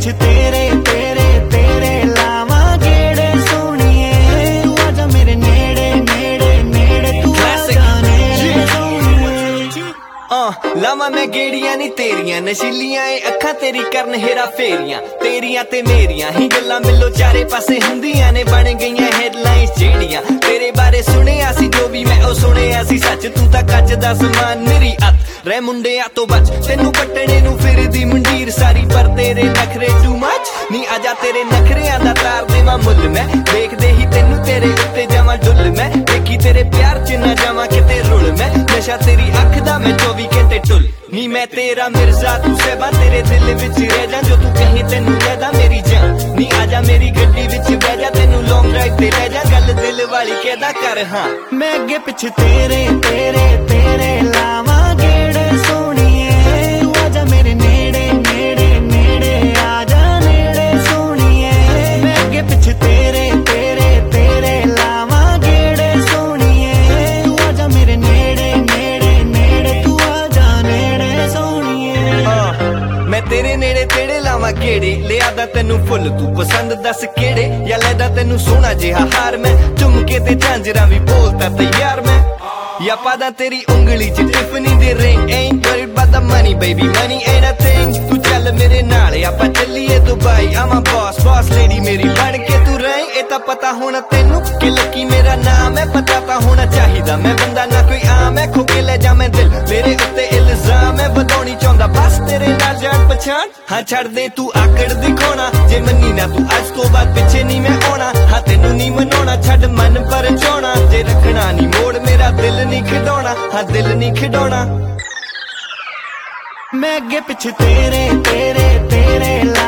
पिछे तेरे तेरे तेरे लावा गेड़े सोनिए, तू आजा मेरे नेड़े नेड़े नेड़े, तू आजा नेड़े सोनिए। लावा मैं गेड़ियां नी तेरियां नशीलियां ए अखां तेरी करन हेरा फेरियां, तेरियां ते मेरियां ही गल्लां मिलो चारे पासे हुंदियां ने, बन गईयां हेडलाइंस जेड़ियां तेरे बारे सुनिया सी, जो भी मैं ओ सुनिया सी सच, तू तां कच दा समान मेरी अत रे मुंडिया तो बच, तेनू पट्टने नू फिरदी मंडीर सारी, पर तेरे नखरे टू मच नी, आजा तेरे नखरियां दा तार देवां मुल मैं, देखदे ही तेनू तेरे उत्ते जावां डुल मैं, देखी तेरे प्यार च ना जावां किते रुल मैं, नशा तेरी अख दा मैं 24 घंटे टुल नी, मैं तेरा मिर्जा तू सहबा तेरे दिल विच रह जा, जो तू कहीं तेनू कहदा मेरी जान नी, आजा मेरी गड्डी विच बह जा, तेनू लॉन्ग ड्राइव ते ले जा, गल दिल वाली कहदा कर हाँ। मैं अगे पिछे तेरे तेरे तेरे लावा गेड़े सोनिए, तू आजा मेरे नेड़े नेड़े नेड़े, आजा नेड़े सोनिए। मैं अगे पिछे तेरे तेरे तेरे लावा गेड़े सोनिए, तू आजा मेरे नेड़े नेड़े नेड़े, तू आजा नेड़े सोनिए। मैं तेरे नेड़े तेड़े लावां गेड़े, लिया दा तेनू फुल तू पसंद दस केड़े, या लैदा तेनू सोहना जिहा हार मैं, झुमके ते झांजरां भी बोलता तैयार मैं, या पादा तेरी उंगली च टिफनी दे ring, ain't worried about the money baby, money ain't a thing, तू चल मेरे नाल आपां चलिए Dubai, I'm a boss boss lady मेरी बन के तू रही, ए तां पता होना तेनू कि लकी मेरा नाम है, पता तां होना चाहिदा मैं बंदा ना कोई आम है, खो के ले जा मैं दिल मेरे उत्ते इल्जाम है, बधाउणी चाहुंदा बस तेरे नाल जान पछाण, हाँ छड़ दे तू आकड़ दिखाउणा, जे मन्नी ना तू अज तो बाद पिछे नहीं मैं आउणा, हाँ तेनू नहीं मनाउणा छड़ मन पर चाहुणा, जे रखना नहीं मोड़ मेरा दिल नहीं खिडौना, हाँ दिल नहीं खिडौना। मैं अगे पिछे तेरे तेरे तेरे